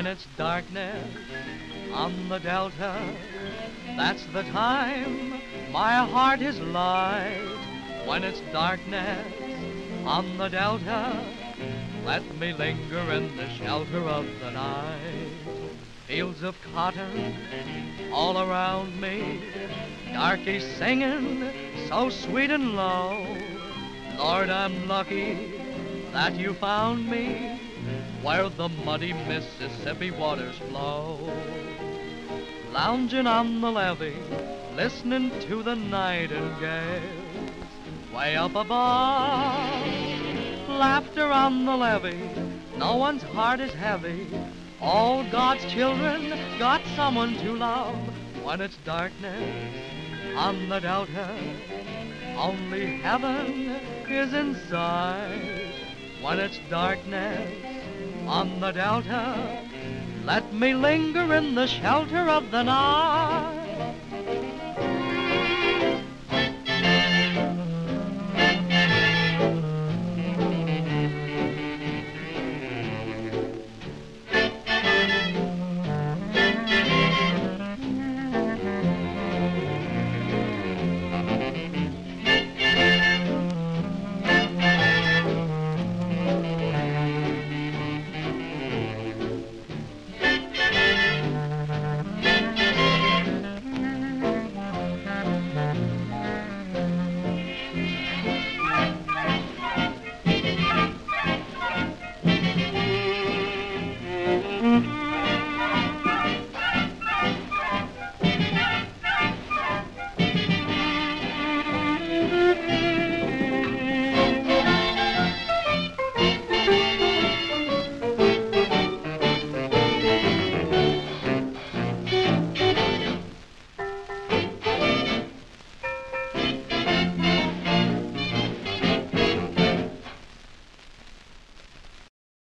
it's darkness on the Delta, that's the time my heart is light. When it's darkness on the Delta, let me linger in the shelter of the night. Fields of cotton all around me, darkies singing so sweet and low. Lord, I'm lucky that you found me where the muddy Mississippi waters flow. Lounging on the levee, listening to the nightingales. Way up above, laughter on the levee, no one's heart is heavy. All God's children got someone to love. When it's darkness on the Delta, only heaven is in sight. When it's darkness on the Delta, let me linger in the shelter of the night.